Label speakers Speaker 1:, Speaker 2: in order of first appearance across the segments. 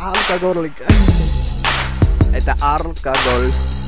Speaker 1: Алкоголик. Это алкоголь.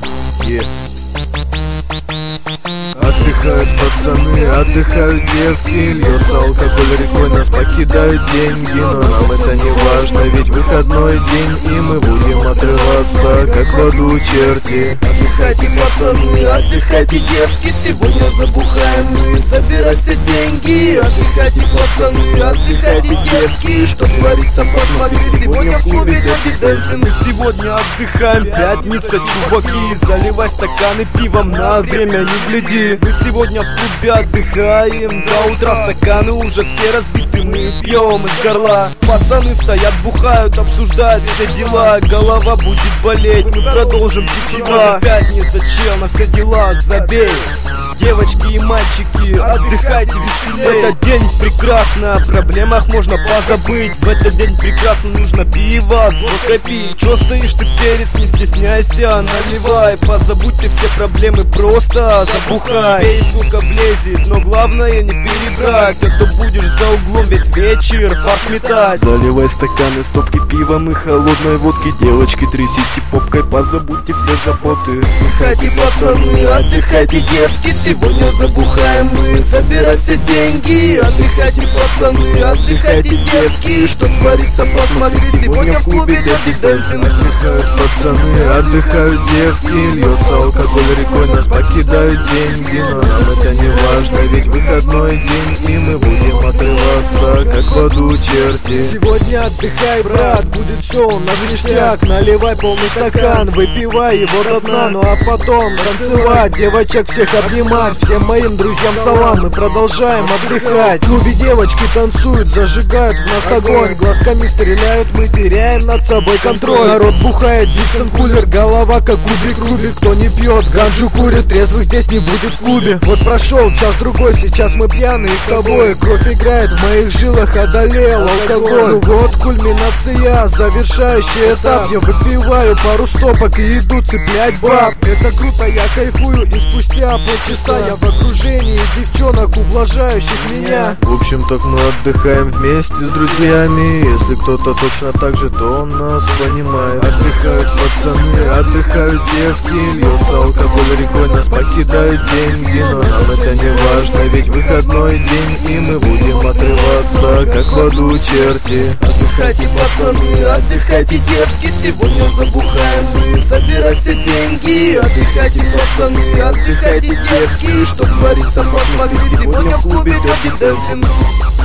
Speaker 2: Отдыхают пацаны, отдыхают девки, льется алкоголь рекой, нас покидают деньги. Но нам это не важно, ведь выходной день, и мы будем отрываться, как в аду черти.
Speaker 3: Отдыхайте, пацаны, отдыхайте, девки, сегодня забухаем мы, собирать все деньги. Отдыхайте, пацаны, отдыхайте, девки, что творится, посмотрите, сегодня в клубе Dirty Dancing.
Speaker 4: Мы сегодня отдыхаем, пятница, чуваки, заливай стаканы пивом, на время не гляди. Мы сегодня в клубе отдыхаем, до утра стаканы уже все разбиты, мы пьем из горла. Пацаны стоят, бухают, обсуждают все дела, голова будет болеть, мы продолжим пить сюда. Пятница, чел, на все дела забей. Девочки и мальчики, отдыхайте веселее. В этот день прекрасно, о проблемах можно позабыть. В этот день прекрасно нужно пиво, сколько пить. Чё стоишь ты, перец, не стесняйся, наливай. Позабудьте все проблемы, просто забухай. Пей, сколько влезет, но главное не перебрать, а то будешь за углом весь вечер фарш метать.
Speaker 2: Заливай стаканы, стопки пивом и холодной водки. Девочки, трясите попкой, позабудьте все заботы.
Speaker 3: Отдыхайте, пацаны, отдыхайте, девки, сегодня забухаем мы, собирать все деньги. Отдыхайте, пацаны, отдыхайте, девки, что творится, посмотрите, сегодня в клубе Dirty Dancing.
Speaker 2: Отдыхают пацаны, отдыхают девки, льется алкоголь рекой, нас покидают деньги. Но нам это не важно, ведь выходной день, и мы будем отрываться, как в аду черти.
Speaker 4: Сегодня отдыхай, брат, будет все у нас ништяк. Наливай полный стакан, выпивай его до дна. Ну а потом танцевать, девочек всех обнимать. Всем моим друзьям салам, мы продолжаем отдыхать. В клубе девочки танцуют, зажигают в нас огонь. Глазками стреляют, мы теряем над собой контроль. Народ бухает, Диксон кулер, голова как кубик. Кто не пьет, ганджу курит, трезвых здесь не будет в клубе. Вот прошел час-другой, сейчас мы пьяные с тобой. Кровь играет в моих жилах, одолел алкоголь. Ну вот кульминация, завершающий этап. Я выпиваю пару стопок и иду цеплять баб. Это круто, я кайфую, и спустя полчаса я в окружении девчонок, ублажающих меня.
Speaker 2: В общем, так мы отдыхаем вместе с друзьями. Если кто-то точно так же, то он нас понимает. Отдыхают пацаны, отдыхают девки, льется алкоголь рекой, нас покидают деньги. Но нам это не важно, ведь выходной день, и мы будем отрываться, как в аду черти.
Speaker 3: Отдыхайте, пацаны, отдыхайте, девки, сегодня забухаем мы, собирать все деньги. Отдыхайте, пацаны, отдыхайте, девки, что творится, посмотрите, сегодня в клубе Dirty Dancing.